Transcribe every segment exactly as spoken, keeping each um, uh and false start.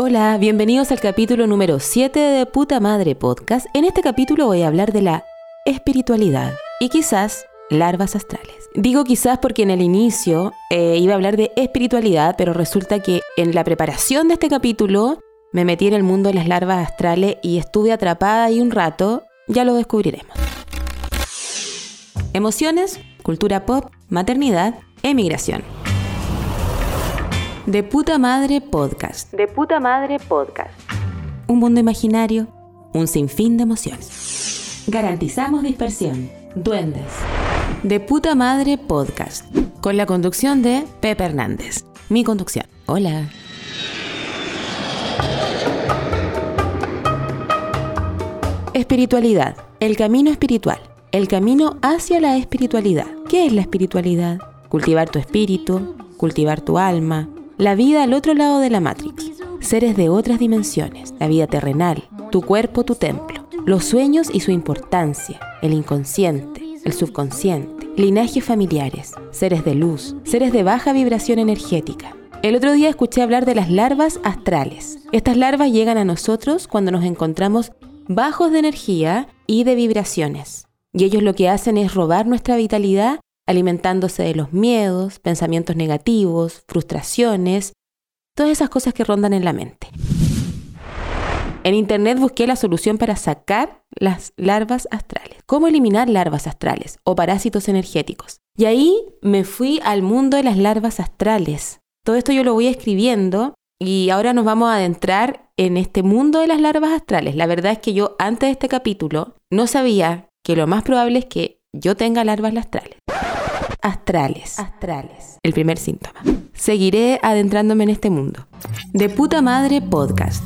Hola, bienvenidos al capítulo número siete de Puta Madre Podcast. En este capítulo voy a hablar de la espiritualidad y quizás larvas astrales. Digo quizás porque en el inicio eh, iba a hablar de espiritualidad, pero resulta que en la preparación de este capítulo me metí en el mundo de las larvas astrales y estuve atrapada ahí un rato. Ya lo descubriremos. Emociones, cultura pop, maternidad, emigración. De Puta Madre Podcast. De Puta Madre Podcast. Un mundo imaginario, un sinfín de emociones. Garantizamos dispersión. Duendes. De Puta Madre Podcast. Con la conducción de Pepe Hernández. Mi conducción. Hola. Espiritualidad. El camino espiritual. El camino hacia la espiritualidad. ¿Qué es la espiritualidad? Cultivar tu espíritu, cultivar tu alma. La vida al otro lado de la Matrix. Seres de otras dimensiones. La vida terrenal. Tu cuerpo, tu templo. Los sueños y su importancia. El inconsciente. El subconsciente. Linajes familiares. Seres de luz. Seres de baja vibración energética. El otro día escuché hablar de las larvas astrales. Estas larvas llegan a nosotros cuando nos encontramos bajos de energía y de vibraciones. Y ellos lo que hacen es robar nuestra vitalidad, alimentándose de los miedos, pensamientos negativos, frustraciones, todas esas cosas que rondan en la mente. En internet busqué la solución para sacar las larvas astrales. ¿Cómo eliminar larvas astrales o parásitos energéticos? Y ahí me fui al mundo de las larvas astrales. Todo esto yo lo voy escribiendo y ahora nos vamos a adentrar en este mundo de las larvas astrales. La verdad es que yo antes de este capítulo no sabía que lo más probable es que yo tenga larvas astrales. Astrales. Astrales. El primer síntoma. Seguiré adentrándome en este mundo. De Puta Madre Podcast.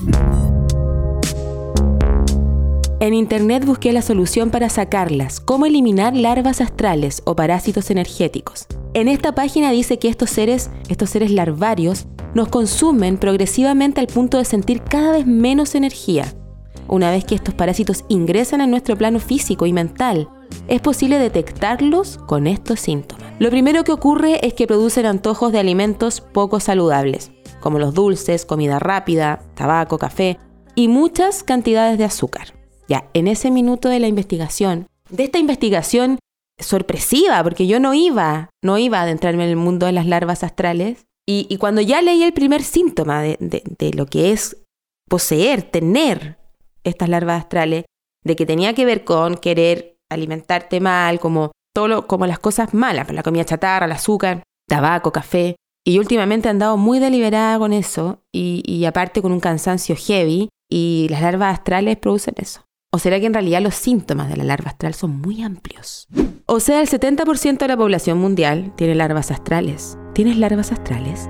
En internet busqué la solución para sacarlas. ¿Cómo eliminar larvas astrales o parásitos energéticos? En esta página dice que estos seres, estos seres larvarios, nos consumen progresivamente al punto de sentir cada vez menos energía. Una vez que estos parásitos ingresan a nuestro plano físico y mental, es posible detectarlos con estos síntomas. Lo primero que ocurre es que producen antojos de alimentos poco saludables, como los dulces, comida rápida, tabaco, café y muchas cantidades de azúcar. Ya, en ese minuto de la investigación, de esta investigación sorpresiva, porque yo no iba, no iba a adentrarme en el mundo de las larvas astrales, y, y cuando ya leí el primer síntoma de, de, de lo que es poseer, tener estas larvas astrales, de que tenía que ver con querer alimentarte mal, como, todo lo, como las cosas malas, la comida chatarra, el azúcar, tabaco, café, y yo últimamente he andado muy deliberada con eso, y, y aparte con un cansancio heavy, y las larvas astrales producen eso. ¿O será que en realidad los síntomas de la larva astral son muy amplios? O sea, el setenta por ciento de la población mundial tiene larvas astrales. ¿Tienes larvas astrales?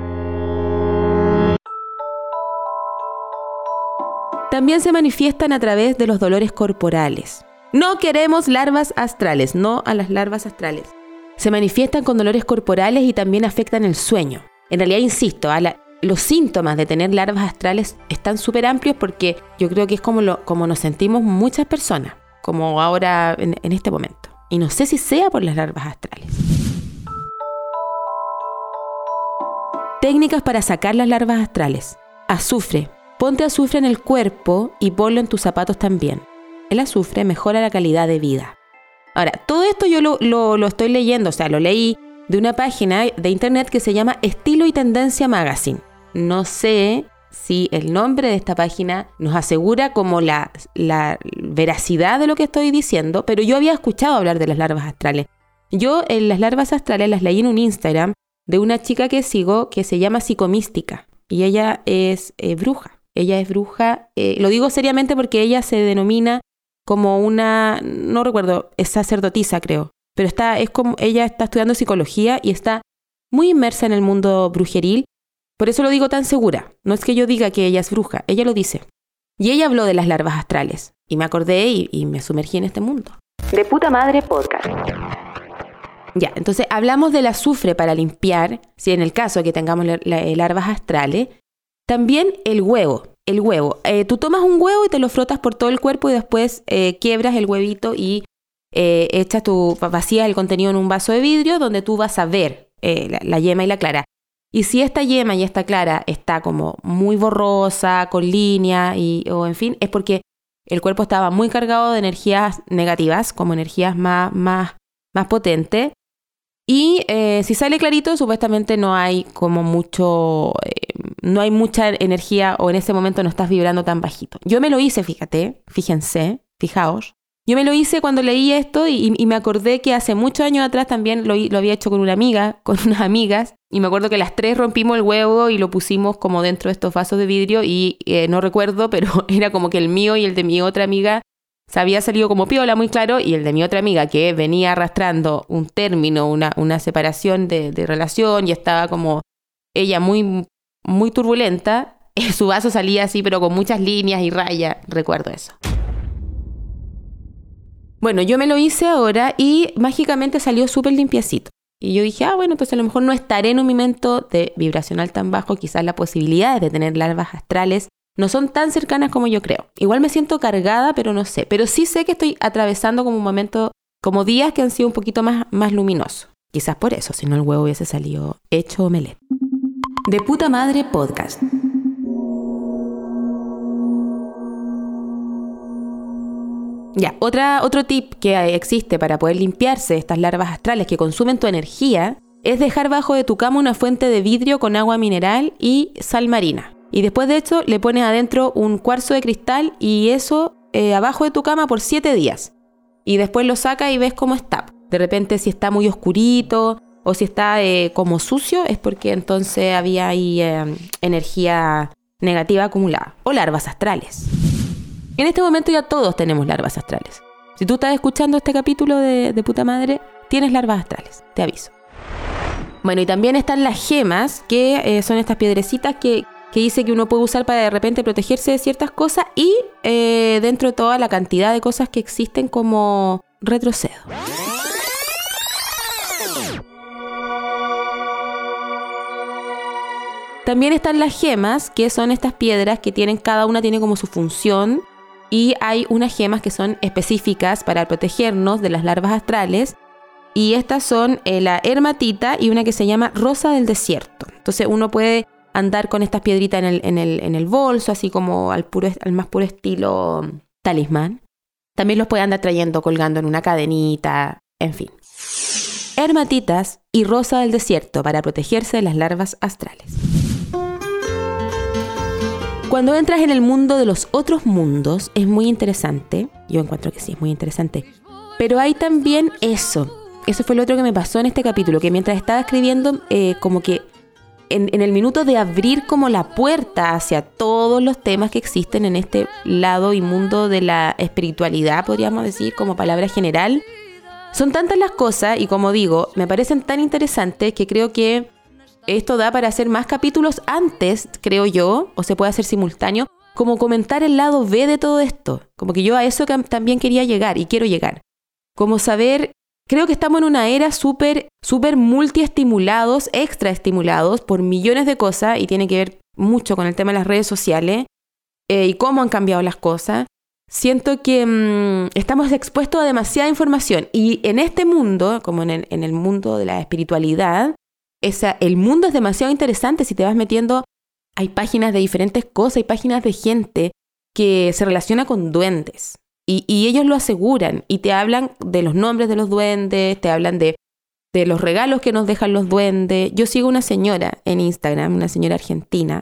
También se manifiestan a través de los dolores corporales. No queremos larvas astrales, no a las larvas astrales. Se manifiestan con dolores corporales y también afectan el sueño. En realidad, insisto, a la... los síntomas de tener larvas astrales están súper amplios porque yo creo que es como, lo, como nos sentimos muchas personas, como ahora en, en este momento. Y no sé si sea por las larvas astrales. Técnicas para sacar las larvas astrales. Azufre. Ponte azufre en el cuerpo y ponlo en tus zapatos también. El azufre mejora la calidad de vida. Ahora, todo esto yo lo, lo, lo estoy leyendo, o sea, lo leí de una página de internet que se llama Estilo y Tendencia Magazine. No sé si el nombre de esta página nos asegura como la, la veracidad de lo que estoy diciendo, pero yo había escuchado hablar de las larvas astrales. Yo en las larvas astrales las leí en un Instagram de una chica que sigo que se llama Psicomística y ella es eh, bruja. Ella es bruja, eh, lo digo seriamente porque ella se denomina como una, no recuerdo, es sacerdotisa creo, pero está, es como, ella está estudiando psicología y está muy inmersa en el mundo brujeril. Por eso lo digo tan segura. No es que yo diga que ella es bruja, ella lo dice. Y ella habló de las larvas astrales. Y me acordé y, y me sumergí en este mundo. De Puta Madre Podcast. Ya, entonces hablamos del azufre para limpiar, si en el caso de que tengamos la, la, larvas astrales. También el huevo. El huevo. Eh, tú tomas un huevo y te lo frotas por todo el cuerpo y después eh, quiebras el huevito y eh, echas tu, vacías el contenido en un vaso de vidrio donde tú vas a ver eh, la, la yema y la clara. Y si esta yema y esta clara está como muy borrosa, con línea y, o en fin, es porque el cuerpo estaba muy cargado de energías negativas, como energías más, más, más potentes. Y eh, si sale clarito, supuestamente no hay como mucho, eh, no hay mucha energía o en ese momento no estás vibrando tan bajito. Yo me lo hice, fíjate, fíjense, fijaos. Yo me lo hice cuando leí esto y, y me acordé que hace muchos años atrás también lo, lo había hecho con una amiga, con unas amigas. Y me acuerdo que las tres rompimos el huevo y lo pusimos como dentro de estos vasos de vidrio y eh, no recuerdo, pero era como que el mío y el de mi otra amiga se había salido como piola, muy claro, y el de mi otra amiga, que venía arrastrando un término, una, una separación de, de relación, y estaba como ella muy, muy turbulenta, su vaso salía así, pero con muchas líneas y rayas, recuerdo eso. Bueno, yo me lo hice ahora y mágicamente salió súper limpiecito. Y yo dije, ah, bueno, entonces a lo mejor no estaré en un momento de vibracional tan bajo, quizás las posibilidades de tener larvas astrales no son tan cercanas como yo creo. Igual me siento cargada, pero no sé. Pero sí sé que estoy atravesando como un momento, como días que han sido un poquito más, más luminosos. Quizás por eso, si no el huevo hubiese salido hecho omelette. De Puta Madre Podcast. Ya, otra, otro tip que existe para poder limpiarse estas larvas astrales que consumen tu energía es dejar bajo de tu cama una fuente de vidrio con agua mineral y sal marina. Y después de eso le pones adentro un cuarzo de cristal y eso eh, abajo de tu cama por siete días. Y después lo sacas y ves cómo está. De repente si está muy oscurito o si está eh, como sucio es porque entonces había ahí eh, energía negativa acumulada. O larvas astrales. En este momento ya todos tenemos larvas astrales. Si tú estás escuchando este capítulo de, de Puta Madre, tienes larvas astrales, te aviso. Bueno, y también están las gemas, que eh, son estas piedrecitas que, que dice que uno puede usar para de repente protegerse de ciertas cosas y eh, dentro de toda la cantidad de cosas que existen como retrocedo. También están las gemas, que son estas piedras que tienen, cada una tiene como su función. Y hay unas gemas que son específicas para protegernos de las larvas astrales. Y estas son eh, la hermatita y una que se llama rosa del desierto. Entonces uno puede andar con estas piedritas en el, en el, en el bolso, así como al, puro, al más puro estilo talismán. También los puede andar trayendo, colgando en una cadenita, en fin. Hermatitas y rosa del desierto para protegerse de las larvas astrales. Cuando entras en el mundo de los otros mundos, es muy interesante. Yo encuentro que sí, es muy interesante. Pero hay también eso. Eso fue lo otro que me pasó en este capítulo, que mientras estaba escribiendo, eh, como que en, en el minuto de abrir como la puerta hacia todos los temas que existen en este lado y mundo de la espiritualidad, podríamos decir, como palabra general, son tantas las cosas y, como digo, me parecen tan interesantes que creo que esto da para hacer más capítulos antes, creo yo, o se puede hacer simultáneo, como comentar el lado B de todo esto. Como que yo a eso que también quería llegar y quiero llegar. Como saber, creo que estamos en una era súper, súper multiestimulados, extraestimulados por millones de cosas y tiene que ver mucho con el tema de las redes sociales eh, y cómo han cambiado las cosas. Siento que mmm, estamos expuestos a demasiada información y en este mundo, como en el, en el mundo de la espiritualidad, Esa, el mundo es demasiado interesante. Si te vas metiendo, hay páginas de diferentes cosas, hay páginas de gente que se relaciona con duendes y, y ellos lo aseguran y te hablan de los nombres de los duendes, te hablan de, de los regalos que nos dejan los duendes. Yo sigo una señora en Instagram, una señora argentina,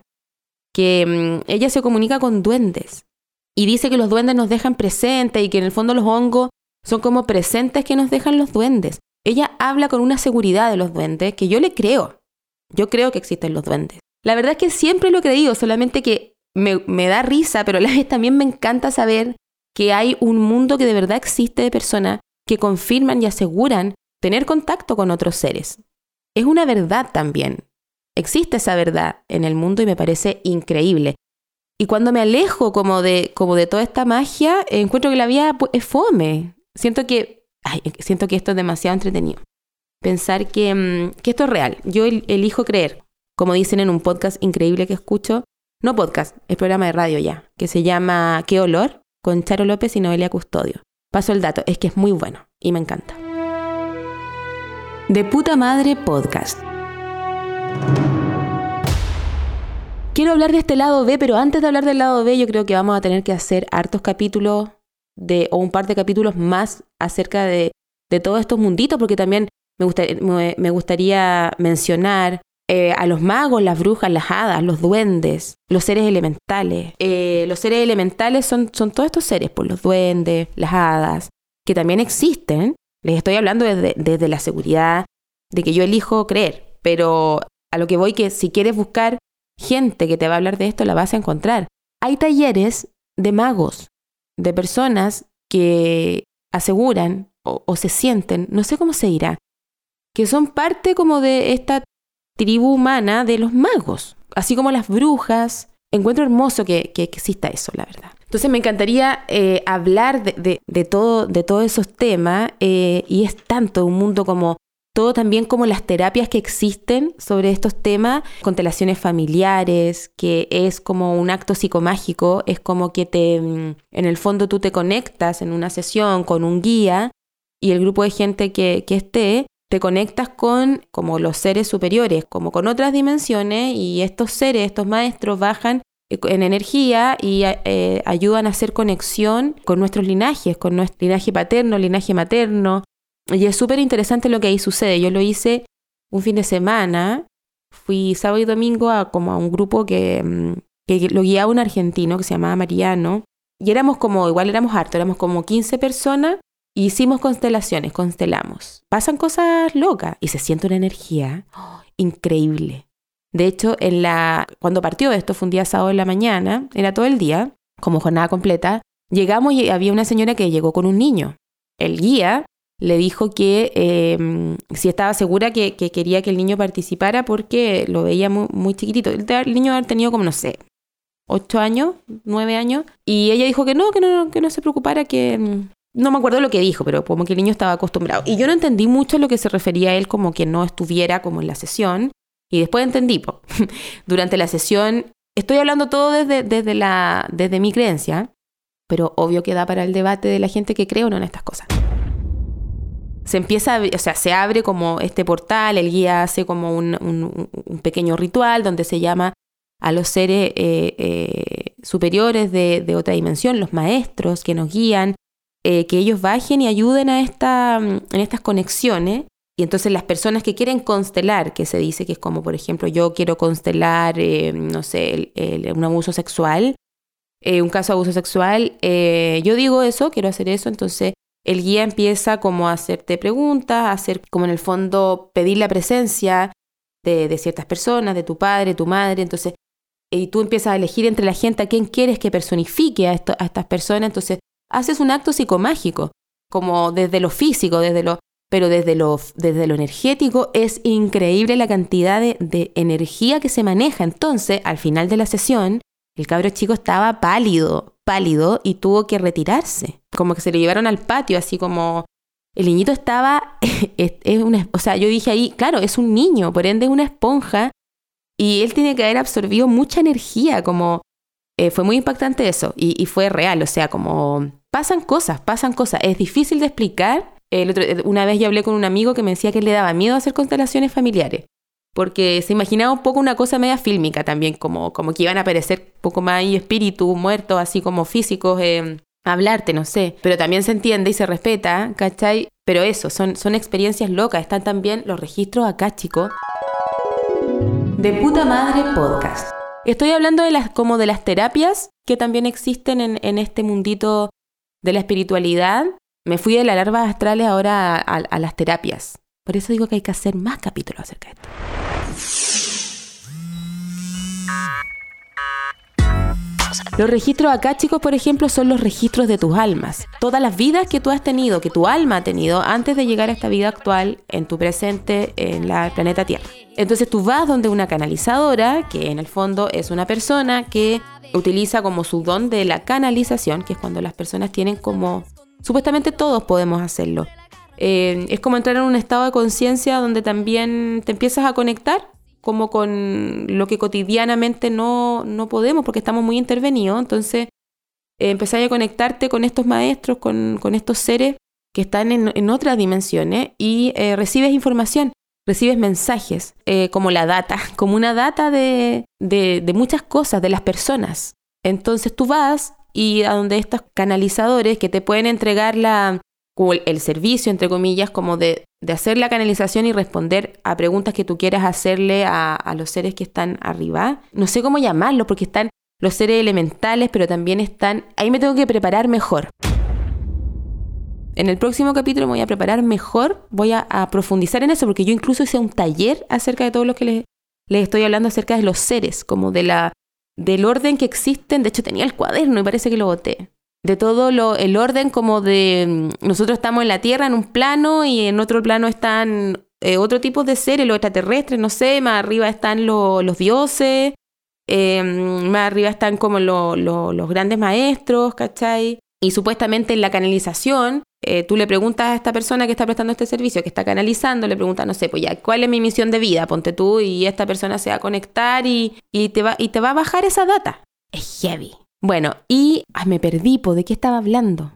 que mmm, ella se comunica con duendes y dice que los duendes nos dejan presentes y que en el fondo los hongos son como presentes que nos dejan los duendes. Ella habla con una seguridad de los duendes que yo le creo. Yo creo que existen los duendes. La verdad es que siempre lo he creído, solamente que me, me da risa, pero a la vez también me encanta saber que hay un mundo que de verdad existe de personas que confirman y aseguran tener contacto con otros seres. Es una verdad también. Existe esa verdad en el mundo y me parece increíble. Y cuando me alejo como de, como de toda esta magia, encuentro que la vida es fome. Siento que Ay, siento que esto es demasiado entretenido. Pensar que, mmm, que esto es real. Yo el, elijo creer, como dicen en un podcast increíble que escucho. No podcast, es programa de radio ya, que se llama ¿Qué olor? Con Charo López y Noelia Custodio. Paso el dato, es que es muy bueno y me encanta. De Puta Madre Podcast. quiero hablar de este lado B, pero antes de hablar del lado B, yo creo que vamos a tener que hacer hartos capítulos de, o un par de capítulos más acerca de, de todos estos munditos, porque también me, gusta, me, me gustaría mencionar eh, a los magos, las brujas, las hadas, los duendes, los seres elementales. Eh, los seres elementales son, son todos estos seres, pues los duendes, las hadas, que también existen. Les estoy hablando desde, desde la seguridad de que yo elijo creer, pero a lo que voy que si quieres buscar gente que te va a hablar de esto, la vas a encontrar. Hay talleres de magos, de personas que aseguran o, o se sienten, no sé cómo se dirá, que son parte como de esta tribu humana de los magos, así como las brujas. Encuentro hermoso que, que, que exista eso, la verdad. Entonces me encantaría eh, hablar de, de, de, todo, de todos esos temas eh, y es tanto un mundo como todo también como las terapias que existen sobre estos temas, constelaciones familiares, que es como un acto psicomágico, es como que te, en el fondo tú te conectas en una sesión con un guía y el grupo de gente que, que esté, te conectas con como los seres superiores, como con otras dimensiones y estos seres, estos maestros bajan en energía y eh, ayudan a hacer conexión con nuestros linajes, con nuestro linaje paterno, linaje materno. Y es súper interesante lo que ahí sucede. Yo lo hice un fin de semana, fui sábado y domingo a, como a un grupo que, que lo guiaba un argentino que se llamaba Mariano. Y éramos como, igual éramos hartos, éramos como quince personas y hicimos constelaciones, constelamos. Pasan cosas locas y se siente una energía oh, increíble. De hecho, en la, cuando partió esto, fue un día sábado en la mañana, era todo el día, como jornada completa, llegamos y había una señora que llegó con un niño. El guía le dijo que eh, si estaba segura que, que quería que el niño participara porque lo veía muy, muy chiquitito. El, el niño había tenido como, no sé, ocho años, nueve años. Y ella dijo que no, que no, que no se preocupara, que no me acuerdo lo que dijo, pero como que el niño estaba acostumbrado. Y yo no entendí mucho a lo que se refería a él como que no estuviera como en la sesión. Y después entendí, po, durante la sesión, estoy hablando todo desde, desde, la, desde mi creencia, pero obvio que da para el debate de la gente que cree o no en estas cosas. Se empieza, o sea, se abre como este portal, el guía hace como un, un, un pequeño ritual donde se llama a los seres eh, eh, superiores de, de otra dimensión, los maestros que nos guían, eh, que ellos bajen y ayuden a esta, en estas conexiones. Y entonces las personas que quieren constelar, que se dice que es como, por ejemplo, yo quiero constelar, eh, no sé, el, el, un abuso sexual, eh, un caso de abuso sexual, eh, yo digo eso, quiero hacer eso, entonces el guía empieza como a hacerte preguntas, a hacer como en el fondo pedir la presencia de, de ciertas personas, de tu padre, tu madre, entonces, y tú empiezas a elegir entre la gente a quién quieres que personifique a, esto, a estas personas, entonces haces un acto psicomágico, como desde lo físico, desde lo, pero desde lo, desde lo energético es increíble la cantidad de, de energía que se maneja. Entonces, al final de la sesión, el cabro chico estaba pálido, pálido y tuvo que retirarse. Como que se lo llevaron al patio, así como el niñito estaba, es, es una, o sea, yo dije ahí, claro, es un niño, por ende es una esponja y él tiene que haber absorbido mucha energía, como eh, fue muy impactante eso y, y fue real, o sea, como pasan cosas, pasan cosas, es difícil de explicar. El otro, una vez yo hablé con un amigo que me decía que le daba miedo hacer constelaciones familiares, porque se imaginaba un poco una cosa media fílmica también, como, como que iban a aparecer un poco más ahí espíritus muertos, así como físicos, eh, hablarte, no sé. Pero también se entiende y se respeta, ¿cachai? Pero eso, son, son experiencias locas. Están también los registros acá, chicos. De Puta Madre Podcast. Estoy hablando de las, como de las terapias que también existen en, en este mundito de la espiritualidad. Me fui de las larvas astrales ahora a, a, a las terapias. Por eso digo que hay que hacer más capítulos acerca de esto. Los registros acá, chicos, por ejemplo, son los registros de tus almas. Todas las vidas que tú has tenido, que tu alma ha tenido antes de llegar a esta vida actual, en tu presente, en la planeta Tierra. Entonces tú vas donde una canalizadora, que en el fondo es una persona que utiliza como su don de la canalización, que es cuando las personas tienen como... Supuestamente todos podemos hacerlo. Eh, es como entrar en un estado de conciencia donde también te empiezas a conectar como con lo que cotidianamente no, no podemos porque estamos muy intervenidos. Entonces eh, empezás a conectarte con estos maestros, con, con estos seres que están en, en otras dimensiones y eh, recibes información. recibes mensajes, eh, como la data, como una data de, de, de muchas cosas, de las personas. Entonces tú vas y a donde estos canalizadores que te pueden entregar la, el servicio, entre comillas, como de, de hacer la canalización y responder a preguntas que tú quieras hacerle a, a los seres que están arriba. No sé cómo llamarlos, porque están los seres elementales, pero también están... Ahí me tengo que preparar mejor. En el próximo capítulo me voy a preparar mejor, voy a, a profundizar en eso, porque yo incluso hice un taller acerca de todo lo que les, les estoy hablando acerca de los seres, como de la, del orden que existen. De hecho, tenía el cuaderno y parece que lo boté. De todo lo, el orden como de... Nosotros estamos en la Tierra en un plano y en otro plano están eh, otro tipo de seres, los extraterrestres, no sé, más arriba están lo, los dioses, eh, más arriba están como lo, lo, los grandes maestros, ¿cachai? Y supuestamente en la canalización, eh, tú le preguntas a esta persona que está prestando este servicio, que está canalizando, le preguntas, no sé, pues ya, ¿cuál es mi misión de vida? Ponte tú y esta persona se va a conectar y, y, te, va, y te va a bajar esa data. Es heavy. Bueno, y ay, me perdí, ¿de qué estaba hablando?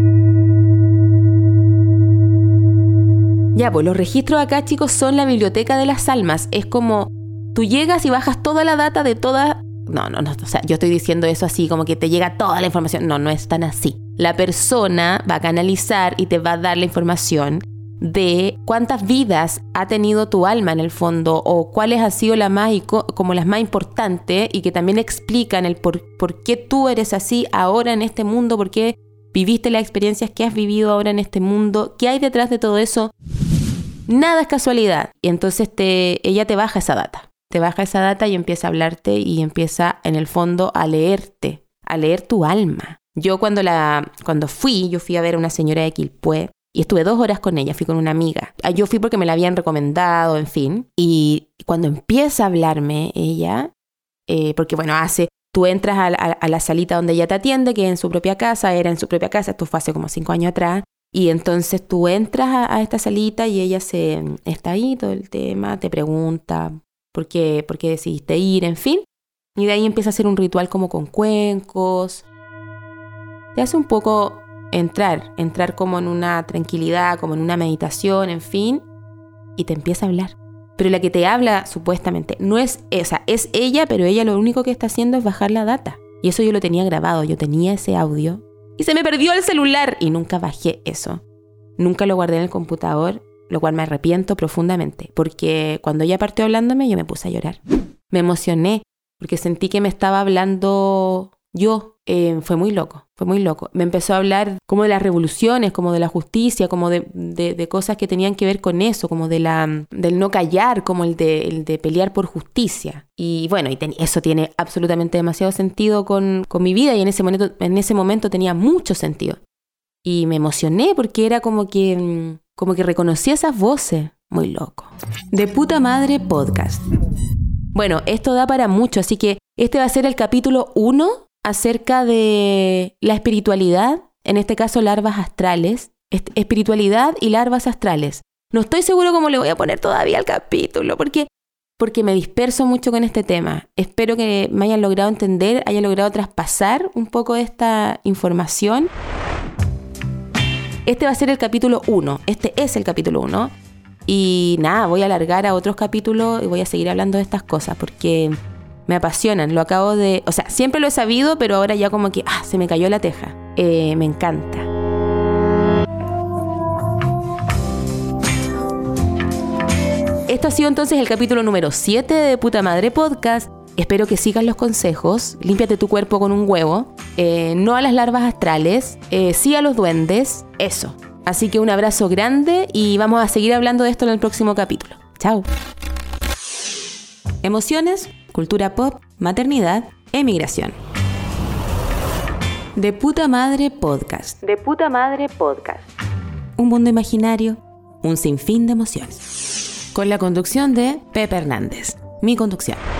Ya, pues los registros acá, chicos, son la biblioteca de las almas. Es como tú llegas y bajas toda la data de todas... No, no, no, o sea, yo estoy diciendo eso así, como que te llega toda la información. No, no es tan así. La persona va a canalizar y te va a dar la información de cuántas vidas ha tenido tu alma en el fondo, o cuáles han sido las más, como las más importantes, y que también explican el por, por qué tú eres así ahora en este mundo, por qué viviste las experiencias que has vivido ahora en este mundo, qué hay detrás de todo eso. Nada es casualidad. Y entonces te, ella te baja esa data. Te baja esa data y empieza a hablarte y empieza en el fondo a leerte, a leer tu alma. Yo cuando, la, cuando fui, yo fui a ver a una señora de Quilpué y estuve dos horas con ella, fui con una amiga. Yo fui porque me la habían recomendado, en fin. Y cuando empieza a hablarme ella, eh, porque bueno, hace, tú entras a, a, a la salita donde ella te atiende, que es en su propia casa, era en su propia casa, esto fue hace como cinco años atrás. Y entonces tú entras a, a esta salita y ella se está ahí, todo el tema, te pregunta... ¿Por qué, ¿Por qué decidiste ir? En fin. Y de ahí empieza a hacer un ritual como con cuencos. Te hace un poco entrar, entrar como en una tranquilidad, como en una meditación, en fin. Y te empieza a hablar. Pero la que te habla, supuestamente, no es esa, es ella, pero ella lo único que está haciendo es bajar la data. Y eso yo lo tenía grabado, yo tenía ese audio. Y se me perdió el celular y nunca bajé eso. Nunca lo guardé en el computador. Lo cual me arrepiento profundamente, porque cuando ella partió hablándome yo me puse a llorar. Me emocioné, porque sentí que me estaba hablando yo. Eh, fue muy loco, fue muy loco. Me empezó a hablar como de las revoluciones, como de la justicia, como de, de, de cosas que tenían que ver con eso, como de la, del no callar, como el de, el de pelear por justicia. Y bueno, y ten, eso tiene absolutamente demasiado sentido con, con mi vida, y en ese momento, en ese momento tenía mucho sentido. Y me emocioné porque era como que... Como que reconocí esas voces. Muy loco. De Puta Madre Podcast. Bueno, esto da para mucho, así que este va a ser el capítulo uno acerca de la espiritualidad, en este caso larvas astrales. Espiritualidad y larvas astrales. No estoy seguro cómo le voy a poner todavía al capítulo, porque, porque me disperso mucho con este tema. Espero que me hayan logrado entender, hayan logrado traspasar un poco de esta información. Este va a ser el capítulo uno. Este es el capítulo uno. Y nada, voy a alargar a otros capítulos y voy a seguir hablando de estas cosas porque me apasionan. Lo acabo de... O sea, siempre lo he sabido, pero ahora ya como que... ¡Ah! Se me cayó la teja. Eh, me encanta. Esto ha sido entonces el capítulo número siete de Puta Madre Podcast. Espero que sigas los consejos. Límpiate tu cuerpo con un huevo. Eh, no a las larvas astrales. Eh, sí a los duendes. Eso. Así que un abrazo grande y vamos a seguir hablando de esto en el próximo capítulo. Chao. Emociones, cultura pop, maternidad, emigración. De Puta Madre Podcast. De Puta Madre Podcast. Un mundo imaginario, un sinfín de emociones. Con la conducción de Pepe Hernández. Mi conducción.